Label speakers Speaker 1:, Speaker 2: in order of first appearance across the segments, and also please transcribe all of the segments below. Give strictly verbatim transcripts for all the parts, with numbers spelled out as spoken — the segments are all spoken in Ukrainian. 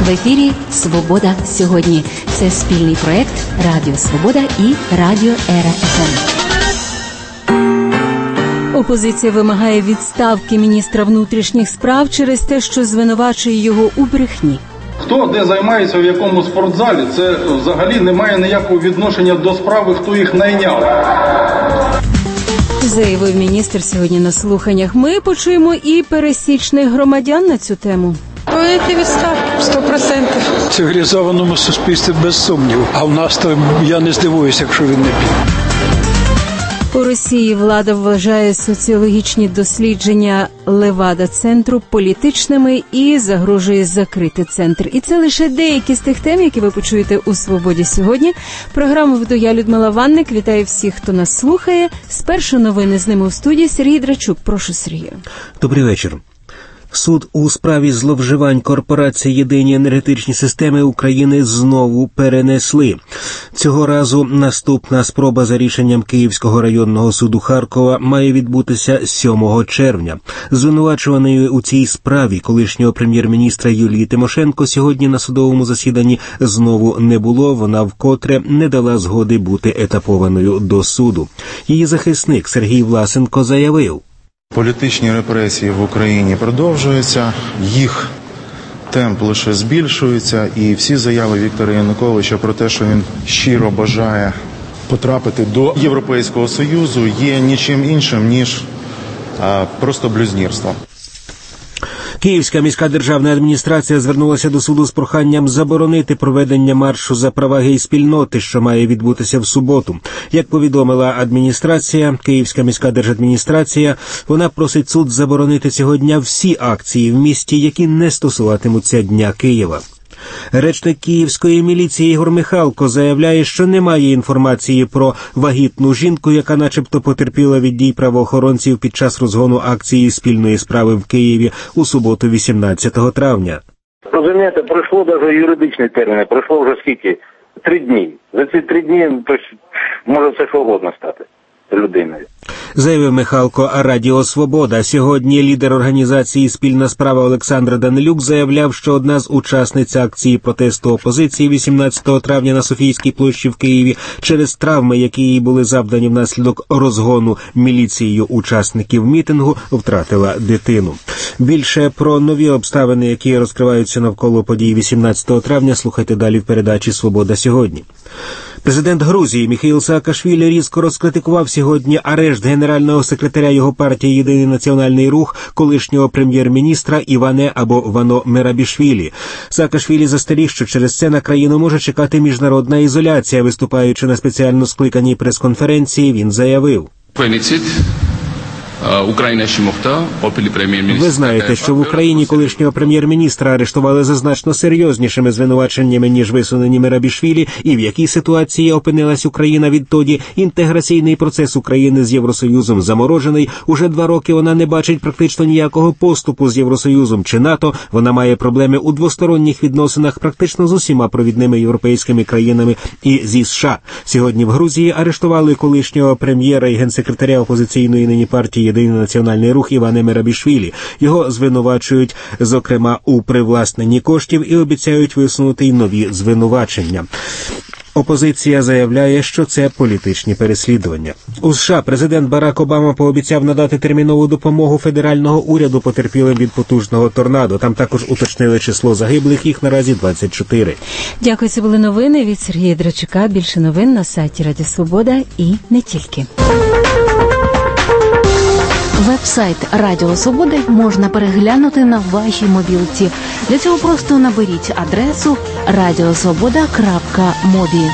Speaker 1: В ефірі «Свобода сьогодні». Це спільний проект Радіо Свобода і Радіо Ера еф ем. Опозиція вимагає відставки міністра внутрішніх справ через те, що звинувачує його у брехні.
Speaker 2: Хто де займається в якому спортзалі, це взагалі не має ніякого відношення до справи, хто їх найняв.
Speaker 1: Заявив міністр сьогодні на слуханнях. Ми почуємо і пересічних громадян на цю тему.
Speaker 3: Повинні відставку, сто відсотків.
Speaker 4: В цивілізованому суспільстві без сумніву. А в нас то я не здивуюся, якщо він не піде.
Speaker 1: У Росії влада вважає соціологічні дослідження Левада-центру політичними і загрожує закрити центр. І це лише деякі з тих тем, які ви почуєте у «Свободі сьогодні». Програму веду я, Людмила Ванник. Вітаю всіх, хто нас слухає. Спершу новини, з ними у студії Сергій Драчук. Прошу, Сергію.
Speaker 5: Добрий вечір. Суд у справі зловживань корпорації «Єдині енергетичні системи України» знову перенесли. Цього разу наступна спроба за рішенням Київського районного суду Харкова має відбутися сьомого червня. Звинувачуваної у цій справі колишнього прем'єр-міністра Юлії Тимошенко сьогодні на судовому засіданні знову не було. Вона вкотре не дала згоди бути етапованою до суду. Її захисник Сергій Власенко заявив:
Speaker 6: політичні репресії в Україні продовжуються, їх темп лише збільшується, і всі заяви Віктора Януковича про те, що він щиро бажає потрапити до Європейського Союзу, є нічим іншим, ніж а, просто блюзнірством.
Speaker 5: Київська міська державна адміністрація звернулася до суду з проханням заборонити проведення маршу за права гей-спільноти, що має відбутися в суботу. Як повідомила адміністрація, Київська міська держадміністрація, вона просить суд заборонити цього дня всі акції в місті, які не стосуватимуться Дня Києва. Речник київської міліції Ігор Михалко заявляє, що немає інформації про вагітну жінку, яка начебто потерпіла від дій правоохоронців під час розгону акції спільної справи в Києві у суботу вісімнадцятого травня.
Speaker 7: Розумієте, пройшло навіть юридичні терміни, пройшло вже скільки? Три дні. За ці три дні тож, може все що угодно стати людиною.
Speaker 5: Заявив Михалко Радіо Свобода. Сьогодні лідер організації «Спільна справа» Олександр Данилюк заявляв, що одна з учасниць акції протесту опозиції вісімнадцятого травня на Софійській площі в Києві через травми, які їй були завдані внаслідок розгону міліцією учасників мітингу, втратила дитину. Більше про нові обставини, які розкриваються навколо подій вісімнадцятого травня, слухайте далі в передачі «Свобода сьогодні». Президент Грузії Міхеїл Саакашвілі різко розкритикував сьогодні арешт генерального секретаря його партії «Єдиний національний рух», колишнього прем'єр-міністра Іване або Вано Мерабішвілі. Саакашвілі застеріг, що через це на країну може чекати міжнародна ізоляція. Виступаючи на спеціально скликаній прес-конференції, він заявив: ви знаєте, що в Україні колишнього прем'єр-міністра арештували за значно серйознішими звинуваченнями, ніж висунені Мерабішвілі, і в якій ситуації опинилась Україна відтоді. Інтеграційний процес України з Євросоюзом заморожений. Уже два роки вона не бачить практично ніякого поступу з Євросоюзом чи НАТО. Вона має проблеми у двосторонніх відносинах практично з усіма провідними європейськими країнами і зі США. Сьогодні в Грузії арештували колишнього прем'єра і генсекретаря опозиційної нині партії «Єдиний національний рух» Іване Мерабішвілі. Його звинувачують, зокрема, у привласненні коштів і обіцяють висунути й нові звинувачення. Опозиція заявляє, що це політичні переслідування. У США президент Барак Обама пообіцяв надати термінову допомогу федерального уряду потерпілим від потужного торнадо. Там також уточнили число загиблих, їх наразі двадцять чотири.
Speaker 1: Дякую, це були новини від Сергія Драчука. Більше новин на сайті Радіо Свобода і не тільки.
Speaker 8: Веб-сайт Радіо Свободи можна переглянути на вашій мобілці. Для цього просто наберіть адресу радіосвобода крапка мобі.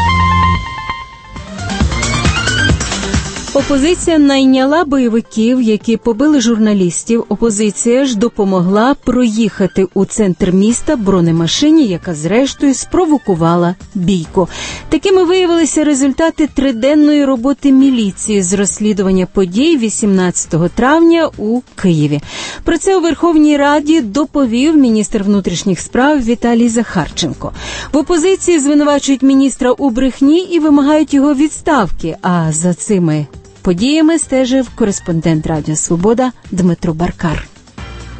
Speaker 1: Опозиція найняла бойовиків, які побили журналістів. Опозиція ж допомогла проїхати у центр міста бронемашині, яка зрештою спровокувала бійку. Такими виявилися результати триденної роботи міліції з розслідування подій вісімнадцятого травня у Києві. Про це у Верховній Раді доповів міністр внутрішніх справ Віталій Захарченко. В опозиції звинувачують міністра у брехні і вимагають його відставки, а за цими подіями стежив кореспондент Радіо Свобода Дмитро Баркар.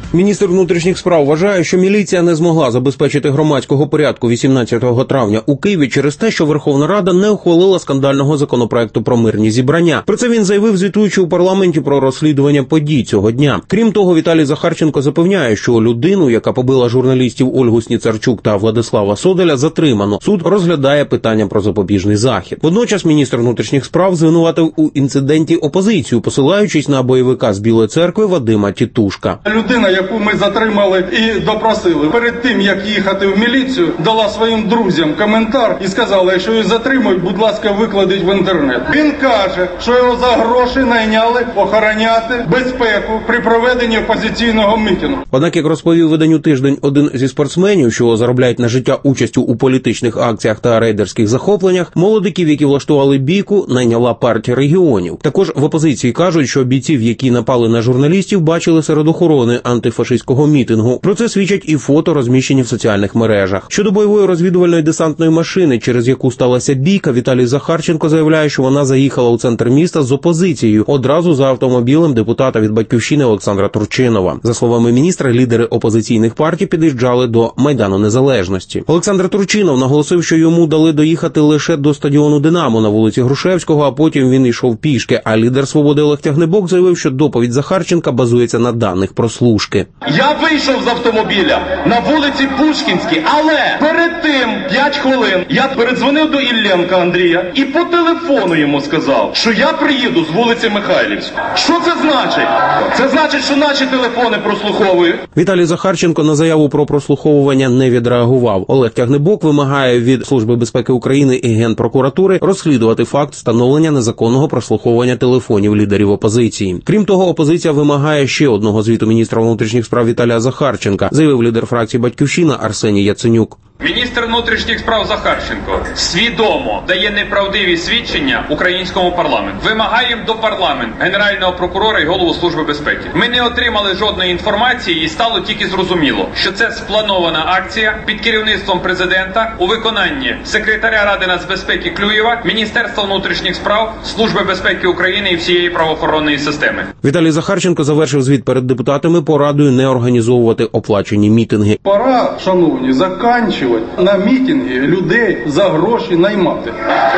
Speaker 9: Міністр внутрішніх справ вважає, що міліція не змогла забезпечити громадського порядку вісімнадцятого травня у Києві через те, що Верховна Рада не ухвалила скандального законопроекту про мирні зібрання. Про це він заявив, звітуючи у парламенті про розслідування подій цього дня. Крім того, Віталій Захарченко запевняє, що людину, яка побила журналістів Ольгу Сніцарчук та Владислава Соделя, затримано. Суд розглядає питання про запобіжний захід. Водночас міністр внутрішніх справ звинуватив у інциденті опозицію, посилаючись на бойовика з Білої церкви Вадима Тітушка.
Speaker 2: Людина, яку ми затримали і допросили, перед тим, як їхати в міліцію, дала своїм друзям коментар і сказала, якщо її затримують, будь ласка, викладіть в інтернет. Він каже, що його за гроші найняли охороняти безпеку при проведенні опозиційного мітингу.
Speaker 9: Однак, як розповів виданню «Тиждень» один зі спортсменів, що заробляють на життя участю у політичних акціях та рейдерських захопленнях, молодиків, які влаштували бійку, найняла партія регіонів. Також в опозиції кажуть, що бійців, які напали на журналістів, бачили серед охорони антифашистського мітингу. Про це свідчать і фото, розміщені в соціальних мережах. Щодо бойової розвідувальної десантної машини, через яку сталася бійка, Віталій Захарченко заявляє, що вона заїхала у центр міста з опозицією, одразу за автомобілем депутата від «Батьківщини» Олександра Турчинова. За словами міністра, лідери опозиційних партій під'їжджали до Майдану Незалежності. Олександр Турчинов наголосив, що йому дали доїхати лише до стадіону «Динамо» на вулиці Грушевського, а потім він йшов пішки, а лідер «Свободи» Олег Тягнебок заявив, що доповідь Захарченка базується на даних прослушки.
Speaker 10: Я вийшов з автомобіля на вулиці Пушкінській, але перед тим п'ять хвилин я передзвонив до Ілленка Андрія і по телефону йому сказав, що я приїду з вулиці Михайлівської. Що це значить? Це значить, що наші телефони прослуховують.
Speaker 9: Віталій Захарченко на заяву про прослуховування не відреагував. Олег Тягнебок вимагає від Служби безпеки України і Генпрокуратури розслідувати факт встановлення незаконного прослуховування телефонів лідерів опозиції. Крім того, опозиція вимагає ще одного звіту міністра внутрішніх справ Віталія Захарченка, заявив лідер фракції «Батьківщина» Арсеній Яценюк.
Speaker 11: Міністр внутрішніх справ Захарченко свідомо дає неправдиві свідчення українському парламенту. Вимагаємо до парламенту, Генерального прокурора і голову Служби безпеки. Ми не отримали жодної інформації і стало тільки зрозуміло, що це спланована акція під керівництвом президента у виконанні секретаря Ради нацбезпеки Клюєва, Міністерства внутрішніх справ, Служби безпеки України і всієї правоохоронної системи.
Speaker 9: Віталій Захарченко завершив звіт перед депутатами порадою не організовувати оплачені мітинги.
Speaker 2: Пора, шановні, заканчувати на мітинги людей за гроші наймати.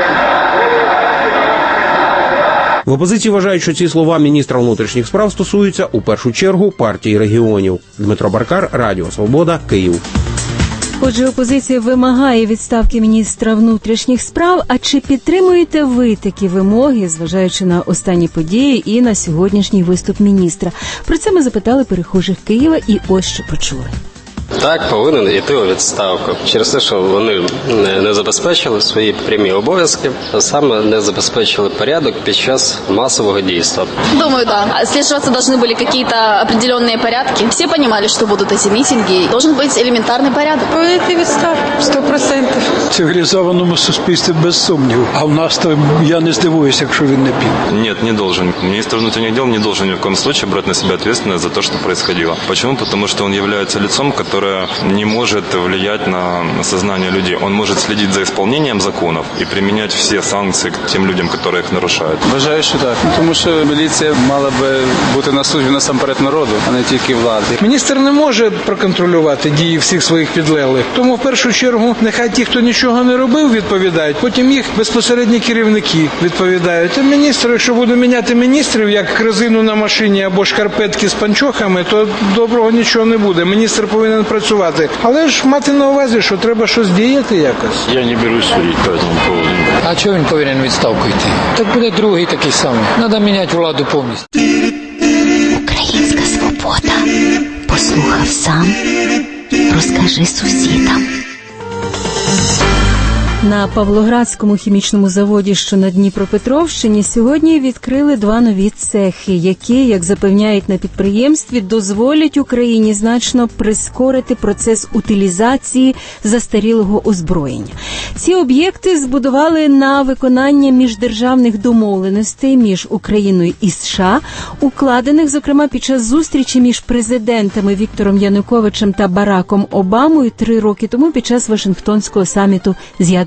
Speaker 9: В опозиції вважають, що ці слова міністра внутрішніх справ стосуються у першу чергу партії регіонів. Дмитро Баркар, Радіо Свобода, Київ.
Speaker 1: Отже, опозиція вимагає відставки міністра внутрішніх справ. А чи підтримуєте ви такі вимоги, зважаючи на останні події і на сьогоднішній виступ міністра? Про це ми запитали перехожих Києва і ось що почули.
Speaker 12: Так, повинен йти у відставку. Через те, що вони не забезпечили свої прямі обов'язки, а саме не забезпечили порядок під час масового дійства.
Speaker 13: Думаю, да. Слежаться должны были какие-то определенные порядки. Все понимали, что будут эти митинги. Должен быть элементарный порядок.
Speaker 3: Йти відставку, сто процентів.
Speaker 4: В цивілізованому суспільстві без сумніву. А в нас то я не здивуюся, якщо він не піде.
Speaker 14: Нет, не должен. Министр внутренних дел не должен ни в коем случае брать на себя ответственность за то, что происходило. Почему? Потому что он является лицом, который не может влиять на сознание людей. Он может следить за исполнением законов и применять все санкции к тем людям, которые их нарушают.
Speaker 15: Вважаю, що так. Тому що міліція мала би бути на службі насамперед народу, а не тільки влади.
Speaker 16: Міністр не може проконтролювати дії всіх своїх підлеглих. Тому в першу чергу нехай ті, хто нічого не робив, відповідають. Потім їх безпосередні керівники відповідають. А міністр, якщо буде міняти міністрів, як резину на машині або шкарпетки з панчохами, то доброго нічого не буде. Міністр повинен працювати. Але ж мати на увазі, що треба щось діяти якось.
Speaker 17: Я не берусь судити по цьому поводу.
Speaker 18: А чого він повинен відставку йти? Так буде другий такий самий. Треба міняти владу повністю.
Speaker 8: Українська свобода. Послухав сам. Розкажи сусідам.
Speaker 1: На Павлоградському хімічному заводі, що на Дніпропетровщині, сьогодні відкрили два нові цехи, які, як запевняють на підприємстві, дозволять Україні значно прискорити процес утилізації застарілого озброєння. Ці об'єкти збудували на виконання міждержавних домовленостей між Україною і США, укладених, зокрема, під час зустрічі між президентами Віктором Януковичем та Бараком Обамою три роки тому під час Вашингтонського саміту з ядерної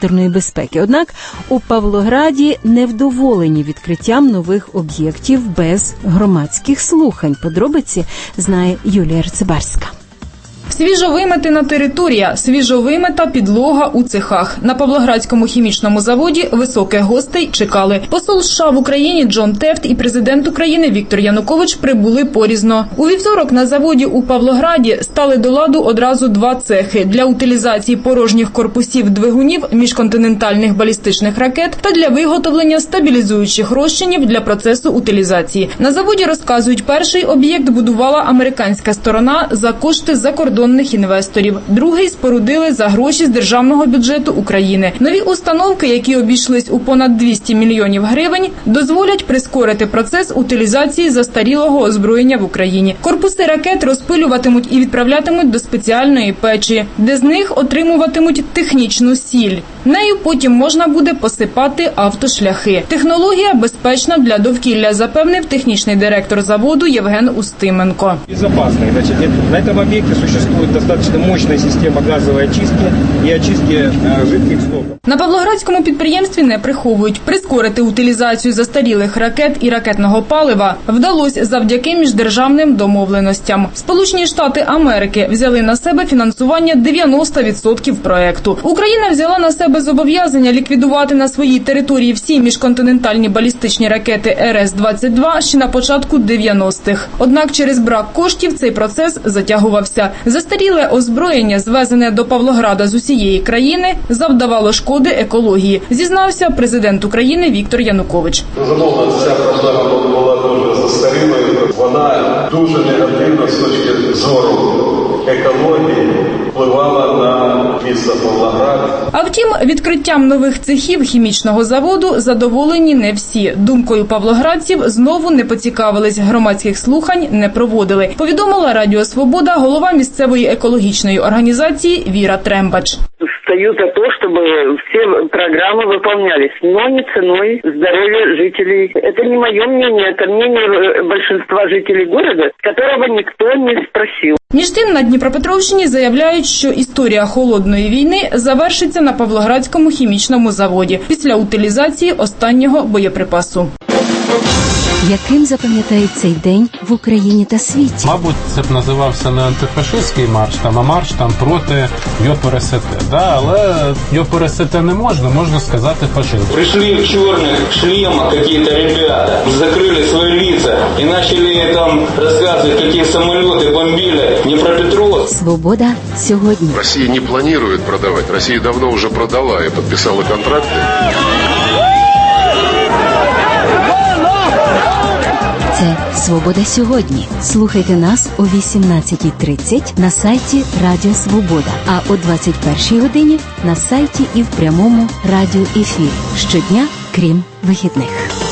Speaker 1: ядерної безпеки. Однак у Павлограді невдоволені відкриттям нових об'єктів без громадських слухань. Подробиці знає Юлія Рцибарська.
Speaker 19: Свіжовиметена територія, свіжовимета підлога у цехах. На Павлоградському хімічному заводі високих гостей чекали. Посол США в Україні Джон Тефт і президент України Віктор Янукович прибули порізно. У вівторок на заводі у Павлограді стали до ладу одразу два цехи для утилізації порожніх корпусів двигунів міжконтинентальних балістичних ракет та для виготовлення стабілізуючих розчинів для процесу утилізації. На заводі, розказують, перший об'єкт будувала американська сторона за кошти закордонних інвесторів. Другий спорудили за гроші з державного бюджету України. Нові установки, які обійшлись у понад двісті мільйонів гривень, дозволять прискорити процес утилізації застарілого озброєння в Україні. Корпуси ракет розпилюватимуть і відправлятимуть до спеціальної печі, де з них отримуватимуть технічну сіль. Нею потім можна буде посипати автошляхи. Технологія безпечна для довкілля, запевнив технічний директор заводу Євген Устименко.
Speaker 20: Безопасный. Значит, на этом объекте существует достаточно мощная система газовой очистки и очистки жидких стоков.
Speaker 19: На Павлоградському підприємстві не приховують. Прискорити утилізацію застарілих ракет і ракетного палива вдалося завдяки міждержавним домовленостям. Сполучені Штати Америки взяли на себе фінансування дев'яносто відсотків проекту. Україна взяла на себе зобов'язання ліквідувати на своїй території всі міжконтинентальні балістичні ракети Ер Ес двадцять два ще на початку дев'яностих. Однак через брак коштів цей процес затягувався. Застаріле озброєння, звезене до Павлограда з усієї країни, завдавало шкоди екології, зізнався президент України Віктор Янукович.
Speaker 21: Безумовно, ця проблема була дуже застарілою. Вона дуже негативно з точки зору екології впливала на місто Павлоград.
Speaker 19: А втім, відкриттям нових цехів хімічного заводу задоволені не всі. Думкою павлоградців знову не поцікавились, громадських слухань не проводили. Повідомила Радіо Свобода голова місцевої екологічної організації Віра Трембач.
Speaker 22: Стою за то, чтобы все программы выполнялись, но не ценой здоровья жителей. Это не мое мнение, это мнение большинства жителей города, которого никто не спросил.
Speaker 19: Між тим, на Дніпропетровщині заявляють, що історія холодної війни завершиться на Павлоградському хімічному заводі після утилізації останнього боєприпасу.
Speaker 1: Яким запам'ятають цей день в Україні та світі?
Speaker 23: Мабуть, це б називався не антифашистський марш, там, а марш там проти ЙОПРСТ. Да? Але ЙОПРСТ не можна, можна сказати фашизм.
Speaker 21: Пришли в чорних шлемах какие-то ребята, закрили свої лица і почали там розказувати, які самоліти бомбили Дніпропетровськ.
Speaker 1: Свобода сьогодні.
Speaker 24: Росія не планує продавати, Росія давно вже продала і підписала контракти.
Speaker 1: Це «Свобода сьогодні». Слухайте нас о вісімнадцятій тридцять на сайті Радіо Свобода, а о двадцять першій годині на сайті і в прямому радіоефірі. Щодня, крім вихідних.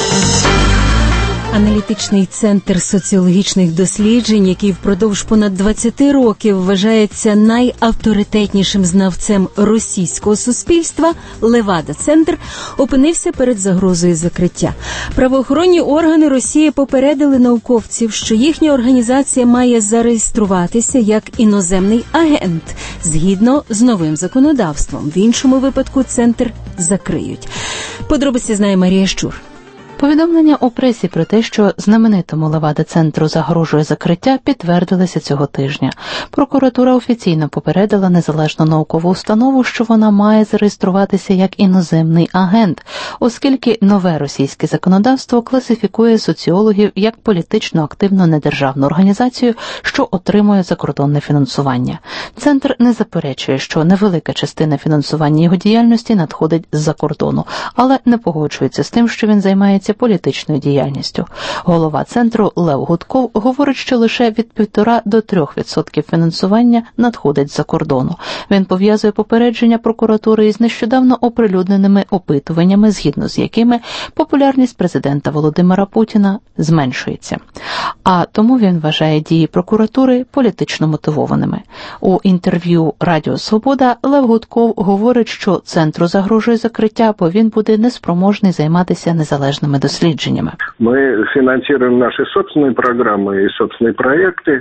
Speaker 1: Аналітичний центр соціологічних досліджень, який впродовж понад двадцять років вважається найавторитетнішим знавцем російського суспільства, Левада-центр, опинився перед загрозою закриття. Правоохоронні органи Росії попередили науковців, що їхня організація має зареєструватися як іноземний агент, згідно з новим законодавством. В іншому випадку центр закриють. Подробиці знає Марія Щур.
Speaker 8: Повідомлення у пресі про те, що знаменитому Левада-центру загрожує закриття, підтвердилися цього тижня. Прокуратура офіційно попередила незалежну наукову установу, що вона має зареєструватися як іноземний агент, оскільки нове російське законодавство класифікує соціологів як політично активну недержавну організацію, що отримує закордонне фінансування. Центр не заперечує, що невелика частина фінансування його діяльності надходить з-за кордону, але не погоджується з тим, що він займається політичною діяльністю. Голова центру Лев Гудков говорить, що лише від півтора до трьох відсотків фінансування надходить з-за кордону. Він пов'язує попередження прокуратури із нещодавно оприлюдненими опитуваннями, згідно з якими популярність президента Володимира Путіна зменшується. А тому він вважає дії прокуратури політично мотивованими. У інтерв'ю Радіо Свобода Лев Гудков говорить, що центру загрожує закриття, бо він буде неспроможний займатися незалежними дослідженнями.
Speaker 25: Мы финансируем наши собственные программы и собственные проекты,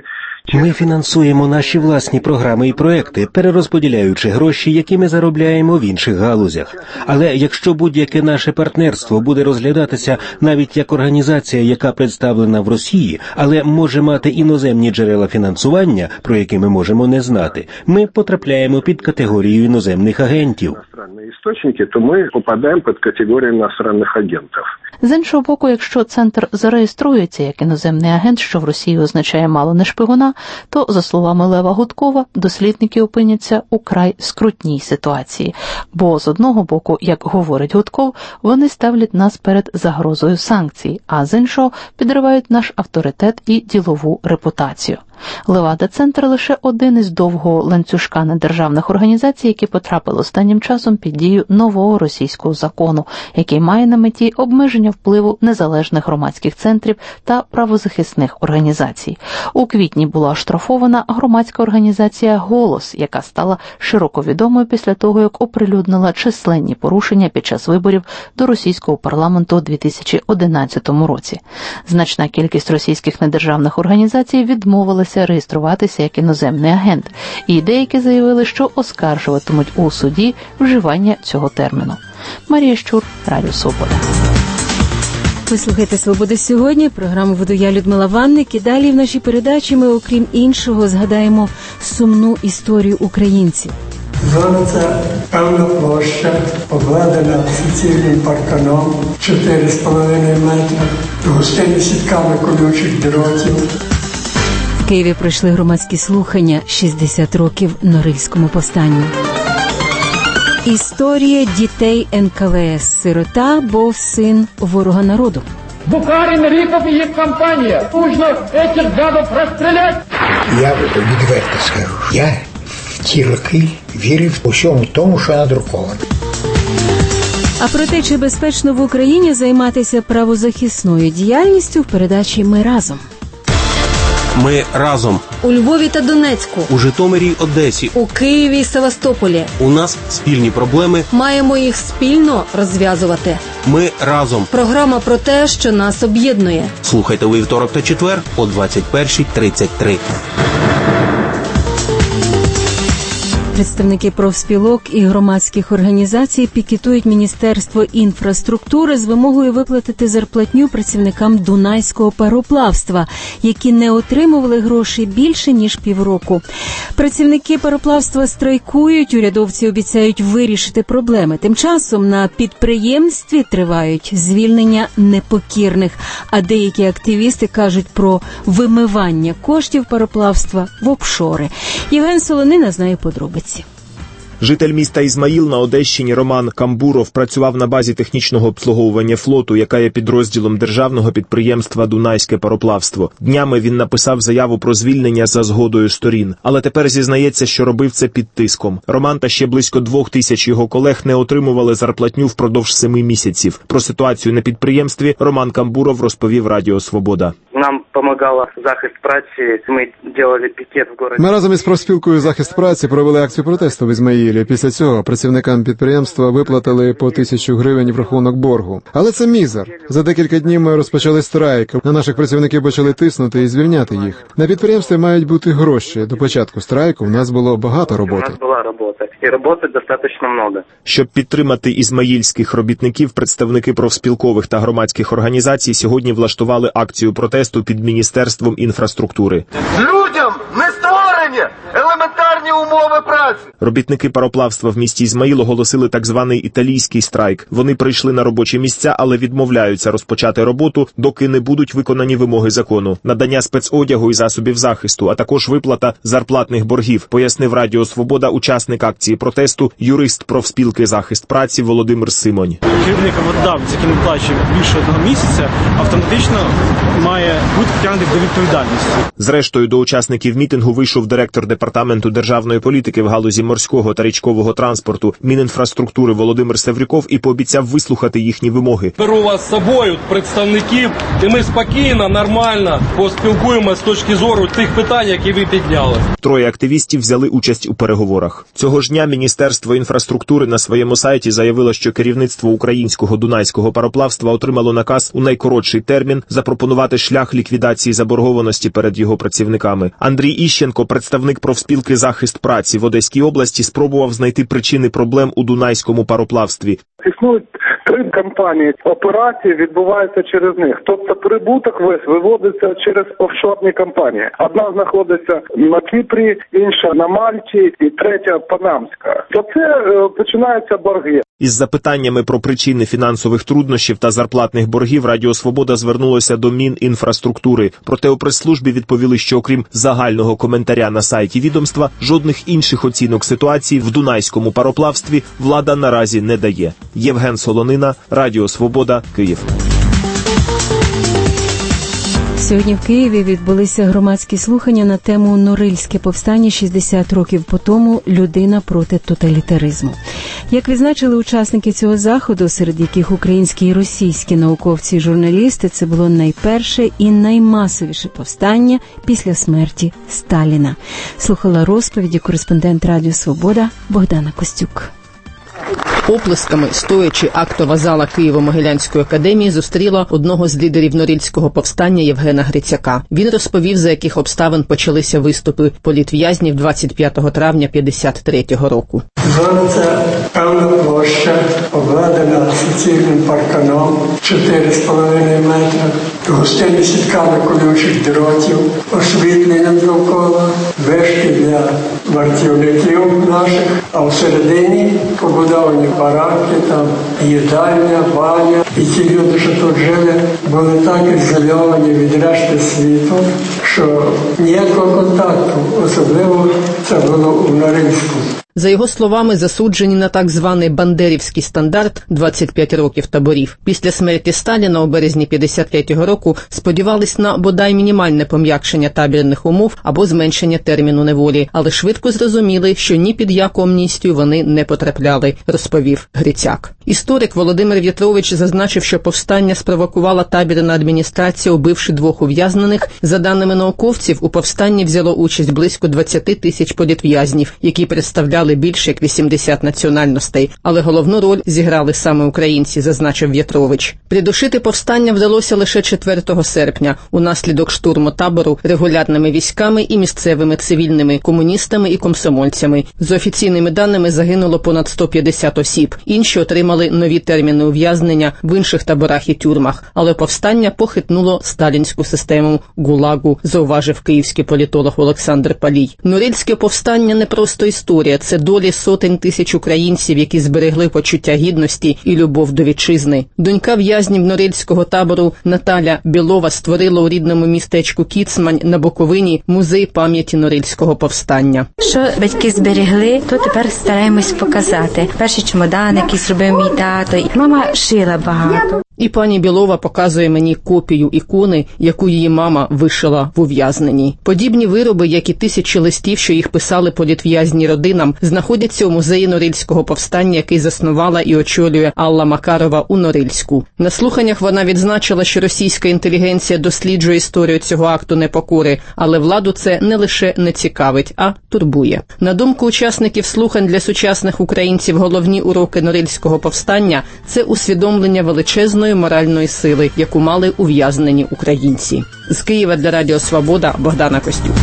Speaker 5: Ми фінансуємо наші власні програми і проекти, перерозподіляючи гроші, які ми заробляємо в інших галузях. Але якщо будь-яке наше партнерство буде розглядатися навіть як організація, яка представлена в Росії, але може мати іноземні джерела фінансування, про які ми можемо не знати, ми потрапляємо під категорію іноземних агентів.
Speaker 6: Істочники, то ми попадаємо під категорію іностранних агентів.
Speaker 8: З іншого боку, якщо центр зареєструється як іноземний агент, що в Росії означає мало не шпигуна, то, за словами Лева Гудкова, дослідники опиняться у край скрутній ситуації. Бо, з одного боку, як говорить Гудков, вони ставлять нас перед загрозою санкцій, а з іншого підривають наш авторитет і ділову репутацію. Левада-центр – лише один із довгого ланцюжка недержавних організацій, які потрапили останнім часом під дію нового російського закону, який має на меті обмеження впливу незалежних громадських центрів та правозахисних організацій. У квітні була оштрафована громадська організація «Голос», яка стала широко відомою після того, як оприлюднила численні порушення під час виборів до російського парламенту у дві тисячі одинадцятому році. Значна кількість російських недержавних організацій відмовилася реєструватися як іноземний агент, і деякі заявили, що оскаржуватимуть у суді вживання цього терміну. Марія Щур, Радіо Свобода.
Speaker 1: Ви слухаєте «Свобода сьогодні», програму веду я, Людмила Ванник, і далі в нашій передачі ми, окрім іншого, згадаємо сумну історію українців.
Speaker 7: Зона – це певна площа, обладнана суцільним парканом чотири з половиною метри, густими сітками колючих дротів.
Speaker 1: В Києві пройшли громадські слухання «шістдесят років Норильському повстанню». Історія дітей ен ка ве ес. Сирота був син ворога народу.
Speaker 10: Бухарин, Рипов і їх компанія. Нужно цих гадов розстріляти.
Speaker 25: Я відверто скажу, я в ті роки вірив усьому тому, що надруковано.
Speaker 1: А про те, чи безпечно в Україні займатися правозахисною діяльністю, в передачі «Ми разом».
Speaker 9: Ми разом.
Speaker 26: У Львові та Донецьку.
Speaker 9: У Житомирі й Одесі.
Speaker 26: У Києві й Севастополі.
Speaker 9: У нас спільні проблеми.
Speaker 26: Маємо їх спільно розв'язувати.
Speaker 9: Ми разом.
Speaker 26: Програма про те, що нас об'єднує.
Speaker 9: Слухайте у вівторок та четвер о двадцять перша тридцять три.
Speaker 1: Представники профспілок і громадських організацій пікетують Міністерство інфраструктури з вимогою виплатити зарплатню працівникам Дунайського пароплавства, які не отримували грошей більше, ніж півроку. Працівники пароплавства страйкують, урядовці обіцяють вирішити проблеми. Тим часом на підприємстві тривають звільнення непокірних, а деякі активісти кажуть про вимивання коштів пароплавства в офшори. Євген Солонина знає подробиці.
Speaker 27: Житель міста Ізмаїл на Одещині Роман Камбуров працював на базі технічного обслуговування флоту, яка є підрозділом державного підприємства «Дунайське пароплавство». Днями він написав заяву про звільнення за згодою сторін. Але тепер зізнається, що робив це під тиском. Роман та ще близько двох тисяч його колег не отримували зарплатню впродовж семи місяців. Про ситуацію на підприємстві Роман Камбуров розповів Радіо Свобода.
Speaker 28: Нам допомагала захист праці, ми робили пікет в місті.
Speaker 29: Ми разом із профспілкою «Захист праці» провели акцію протесту в Ізмаїлі. Після цього працівникам підприємства виплатили по тисячу гривень в рахунок боргу. Але це мізер. За декілька днів ми розпочали страйк. На наших працівників почали тиснути і звільняти їх. На підприємстві мають бути гроші. До початку страйку в нас було багато роботи.
Speaker 28: У нас була робота. І роботи достатньо много.
Speaker 27: Щоб підтримати ізмаїльських робітників, представники профспілкових та громадських організацій сьогодні влаштували акцію протесту під Міністерством інфраструктури.
Speaker 10: Людям не створені елементарні умови праці.
Speaker 27: Робітники пароплавства в місті Ізмаїл оголосили так званий італійський страйк. Вони прийшли на робочі місця, але відмовляються розпочати роботу, доки не будуть виконані вимоги закону. Надання спецодягу і засобів захисту, а також виплата зарплатних боргів, пояснив Радіо Свобода учасник акції протесту, юрист профспілки «Захист праці» Володимир Симонь.
Speaker 30: Керівник роботодавця, який не плаче більше одного місяця, автоматично має бути притягнутий до відповідальності.
Speaker 27: Зрештою, до учасників мітингу вийшов директор департаменту державної державної політики в галузі морського та річкового транспорту Мінінфраструктури Володимир Севрюков і пообіцяв вислухати їхні вимоги.
Speaker 2: Беру вас з собою, представників, і ми спокійно, нормально поспілкуємося з точки зору тих питань, які ви підняли.
Speaker 27: Троє активістів взяли участь у переговорах. Цього ж дня Міністерство інфраструктури на своєму сайті заявило, що керівництво українського дунайського пароплавства отримало наказ у найкоротший термін запропонувати шлях ліквідації заборгованості перед його працівниками. Андрій Іщенко, представник профспілки «Захист праці» в Одеській області, спробував знайти причини проблем у дунайському пароплавстві.
Speaker 3: Існують три компанії. Операції відбуваються через них. Тобто прибуток весь виводиться через офшорні компанії. Одна знаходиться на Кіпрі, інша на Мальті і третя Панамська. То це е, починаються борги.
Speaker 27: Із запитаннями про причини фінансових труднощів та зарплатних боргів Радіо Свобода звернулося до Мінінфраструктури. Проте у прес-службі відповіли, що окрім загального коментаря на сайті відомства, жодних інших оцінок ситуації в дунайському пароплавстві влада наразі не дає. Євген Солонина, Радіо Свобода, Київ.
Speaker 1: Сьогодні в Києві відбулися громадські слухання на тему «Норильське повстання шістдесят років по тому. Людина проти тоталітаризму». Як відзначили учасники цього заходу, серед яких українські і російські науковці і журналісти, це було найперше і наймасовіше повстання після смерті Сталіна. Слухала розповіді кореспондент Радіо Свобода Богдана Костюк.
Speaker 4: Оплесками, стоячи актова зала Києво-Могилянської академії, зустріла одного з лідерів Норильського повстання Євгена Грицяка. Він розповів, за яких обставин почалися виступи політв'язнів двадцять п'ятого травня п'ятдесят третього року.
Speaker 7: Зона – це певна площа, обладнана суцільним парканом чотири з половиною метра, густими сітками колючих дротів, освітленням довкола, вишки для вартівників наших, а всередині побудовані бараки, там їдальня, баня. І ті люди, що тут жили, були так ізольовані від решти світу, що ніякого контакту, особливо це було у Норильську.
Speaker 4: За його словами, засуджені на так званий бандерівський стандарт двадцять п'ять років таборів. Після смерті Сталіна у березні п'ятдесят третього року сподівались на бодай мінімальне пом'якшення табірних умов або зменшення терміну неволі, але швидко зрозуміли, що ні під яку амністію вони не потрапляли, розповів Грицяк. Історик Володимир В'ятрович зазначив, що повстання спровокувала табірна адміністрація, убивши двох ув'язнених. За даними науковців, у повстанні взяло участь близько двадцять тисяч політв'язнів, які представляли більше як вісімдесят національностей, але головну роль зіграли саме українці, зазначив В'ятрович. Придушити повстання вдалося лише четвертого серпня, унаслідок штурму табору регулярними військами і місцевими цивільними, комуністами і комсомольцями. За офіційними даними загинуло понад сто п'ятдесят осіб. Інші отримали нові терміни ув'язнення в інших таборах і тюрмах. Але повстання похитнуло сталінську систему ГУЛАГу, зауважив київський політолог Олександр Палій. Норильське повстання не просто історія, це долі сотень тисяч українців, які зберегли почуття гідності і любов до вітчизни. Донька в'язнів Норильського табору Наталя Білова створила у рідному містечку Кіцмань на Буковині музей пам'яті Норильського повстання.
Speaker 11: Що батьки зберегли, то тепер стараємось показати. Перший чемодан, який зробив мій тато. Мама шила багато.
Speaker 4: І пані Білова показує мені копію ікони, яку її мама вишила в ув'язненні. Подібні вироби, як і тисячі листів, що їх писали політв'язні родинам, знаходяться у музеї Норильського повстання, який заснувала і очолює Алла Макарова у Норильську. На слуханнях вона відзначила, що російська інтелігенція досліджує історію цього акту непокори, але владу це не лише не цікавить, а турбує. На думку учасників слухань, для сучасних українців головні уроки Норильського повстання – це усвідомлення величезної моральної сили, яку мали ув'язнені українці. З Києва для Радіо Свобода Богдана Костюк.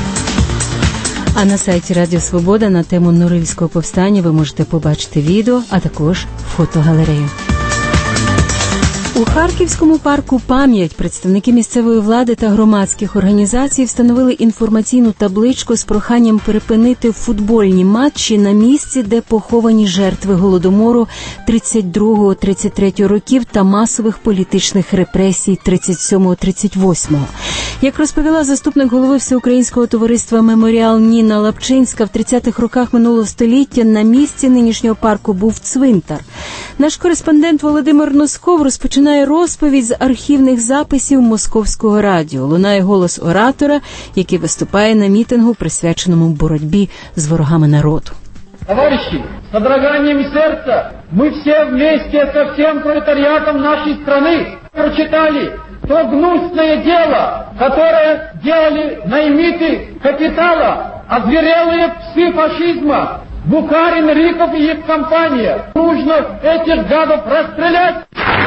Speaker 1: А на сайті Радіо Свобода на тему Норильського повстання ви можете побачити відео, а також фотогалерею. У Харківському парку «Пам'ять» представники місцевої влади та громадських організацій встановили інформаційну табличку з проханням припинити футбольні матчі на місці, де поховані жертви Голодомору тридцять другого - тридцять третього років та масових політичних репресій тридцять сьомого - тридцять восьмого. Як розповіла заступник голови Всеукраїнського товариства «Меморіал» Ніна Лапчинська, в тридцятих роках минулого століття на місці нинішнього парку був цвинтар. Наш кореспондент Володимир Носков розпочинає лунає розповідь з архівних записів Московського радіо. Лунає голос оратора, який виступає на мітингу, присвяченому боротьбі з ворогами народу.
Speaker 10: Товарищи, с содроганием сердца мы все вместе со всем пролетариатом нашей страны прочитали то гнусное дело, которое делали наймиты капитала, озверелые псы фашизма, Бухарин, Риков и их компания. Нужно этих гадов расстрелять.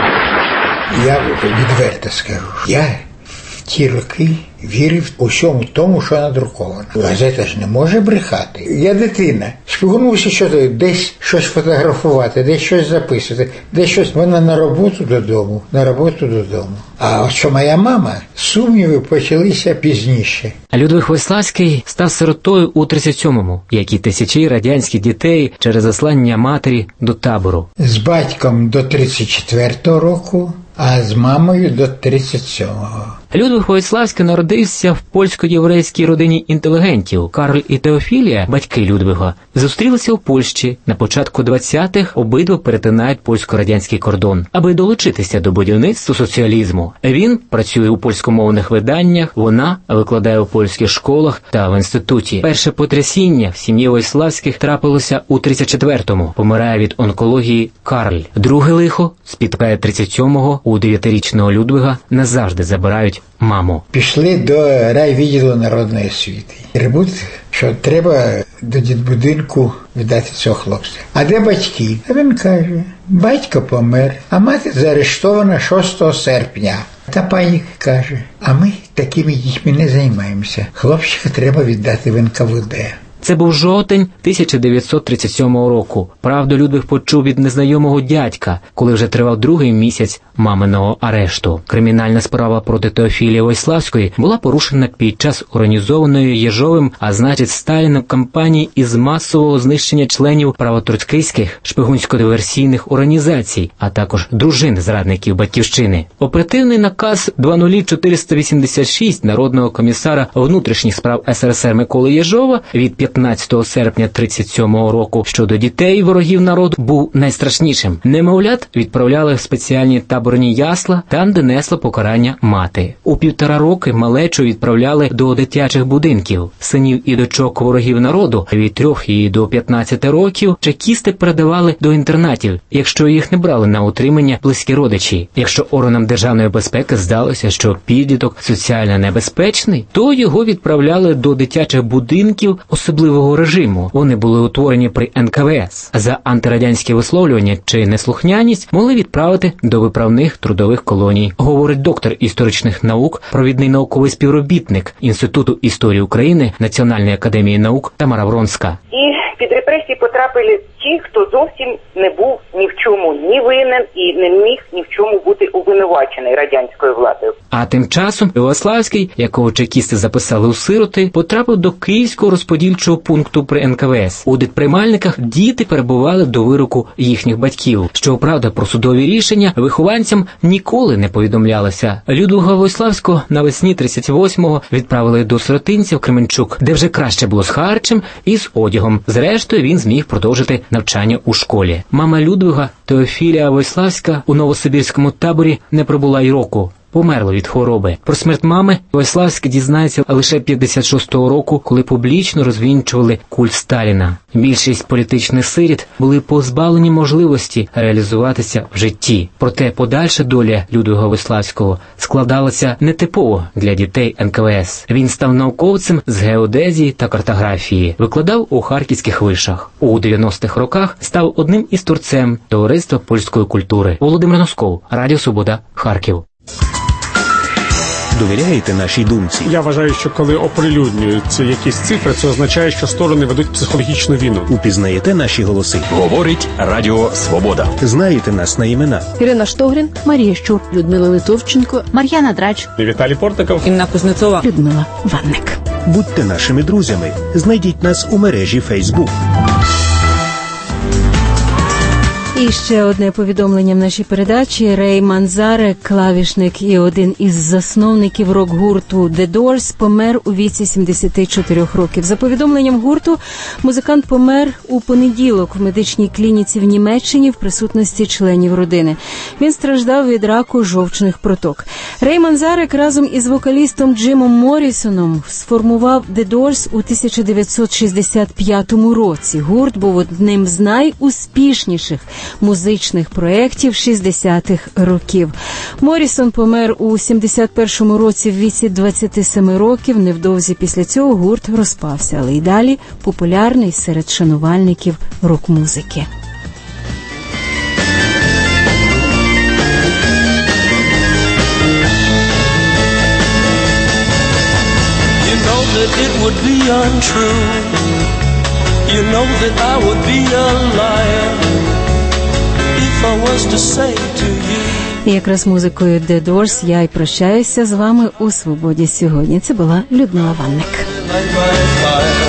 Speaker 25: Я відверто скажу, я в ті роки вірив усьому тому, що надруковано. Газета ж не може брехати. Я дитина. Шпигунувся, що десь щось фотографувати, десь щось записувати, десь щось. Вона на роботу додому, на роботу додому. А от що моя мама, сумніви почалися пізніше.
Speaker 12: Людвиг Войславський став сиротою у тридцять сьомому, як і тисячі радянських дітей через заслання матері до табору.
Speaker 25: З батьком до тридцять четвертого року, а з мамою до тридцять сьомого.
Speaker 12: Людвиг Войславський народився в польсько-єврейській родині інтелігентів. Карль і Теофілія, батьки Людвига, зустрілися у Польщі. На початку двадцятих обидва перетинають польсько-радянський кордон, аби долучитися до будівництва соціалізму. Він працює у польськомовних виданнях, вона викладає у польських школах та в інституті. Перше потрясіння в сім'ї Войславських трапилося у тридцять четвертому. Помирає від онкології Карль. Друге лихо спіткає тридцять сьомого. У дев'ятирічного Людвига назавжди забирають маму.
Speaker 25: Пішли до райвідділу народної освіти. Требут, що треба до дитбудинку віддати цього хлопця. А де батьки? А він каже, батько помер, а мати заарештована шостого серпня. Та пані каже, а ми такими дітьми не займаємося. Хлопчика треба віддати в ен ка ве де.
Speaker 12: Це був жовтень тисяча дев'ятсот тридцять сьомого року. Правду Людвиг почув від незнайомого дядька, коли вже тривав другий місяць маминого арешту. Кримінальна справа проти Теофілії Войславської була порушена під час організованої Єжовим, а значить Сталіном, кампанії із масового знищення членів правотроцкийських шпигунсько-диверсійних організацій, а також дружин зрадників Батьківщини. Оперативний наказ два нуль чотириста вісімдесят шість Народного комісара внутрішніх справ ес ер ес ер Миколи Єжова від п'ятнадцятого серпня тридцять сьомого року щодо дітей ворогів народу був найстрашнішим. Немовлят відправляли в спеціальні таборні ясла, там, де несло покарання мати. У півтора роки малечу відправляли до дитячих будинків. Синів і дочок ворогів народу від трьох і до п'ятнадцяти років чекісти передавали до інтернатів, якщо їх не брали на утримання близькі родичі. Якщо органам державної безпеки здалося, що підліток соціально небезпечний, то його відправляли до дитячих будинків особливого режиму. Вони були утворені при ен ка ве ес. За антирадянське висловлювання чи неслухняність могли відправити до виправних трудових колоній. Говорить доктор історичних наук, провідний науковий співробітник Інституту історії України Національної академії наук Тамара Вронська.
Speaker 13: І під репресії потрапили ті, хто зовсім не був ні в чому ні винен і не міг ні в чому бути обвинувачений радянською владою.
Speaker 12: А тим часом Войславський, якого чекісти записали у сироти, потрапив до Київського розподільчого пункту при ен ка ве ес. У дитприймальниках діти перебували до вироку їхніх батьків. Щоправда, про судові рішення вихованцям ніколи не повідомлялося. Людвига Войславського навесні тридцять восьмого відправили до сиротинця в Кременчук, де вже краще було з харчем і з одягом. Зрештою, він зміг продовжити навчання у школі. Мама Людвига, Теофілія Войславська, у новосибірському таборі не пробула й року. Померла від хвороби. Про смерть мами Войславський дізнається лише п'ятдесят шостого року, коли публічно розвінчували культ Сталіна. Більшість політичних сиріт були позбавлені можливості реалізуватися в житті. Проте подальша доля Людвига Войславського складалася нетипово для дітей ен ка ве ес. Він став науковцем з геодезії та картографії, викладав у харківських вишах. У дев'яностих роках став одним із творцем Товариства польської культури. Володимир Носков, Радіо Свобода, Харків.
Speaker 5: Довіряєте нашій думці?
Speaker 14: Я вважаю, що коли оприлюднюються якісь цифри, це означає, що сторони ведуть психологічну війну.
Speaker 5: Упізнаєте наші голоси?
Speaker 15: Говорить Радіо Свобода.
Speaker 5: Знаєте нас на імена?
Speaker 26: Ірина Штогрін,
Speaker 8: Марія Щур,
Speaker 26: Людмила Литовченко,
Speaker 8: Мар'яна Драч,
Speaker 14: Віталій Портников,
Speaker 26: Інна Кузнецова,
Speaker 1: Людмила Ванник.
Speaker 5: Будьте нашими друзями. Знайдіть нас у мережі Facebook.
Speaker 1: І ще одне повідомлення в нашій передачі. Рей Манзаре, клавішник і один із засновників рок-гурту The Doors, помер у віці сімдесят чотири років. За повідомленням гурту, музикант помер у понеділок в медичній клініці в Німеччині в присутності членів родини. Він страждав від раку жовчних проток. Рей Манзарек разом із вокалістом Джимом Моррісоном сформував The Doors у тисяча дев'ятсот шістдесят п'ятому році. Гурт був одним з найуспішніших музичних проєктів шістдесятих років. Моррісон помер у сімдесят першому році в віці двадцяти семи років. Невдовзі після цього гурт розпався, але й далі популярний серед шанувальників рок-музики.
Speaker 6: You know that it would be untrue. You know that I would be a liar if I was to say to you.
Speaker 1: І якраз музикою The Doors я й прощаюся з вами у «Свободі» сьогодні. Це була Людмила Ванник.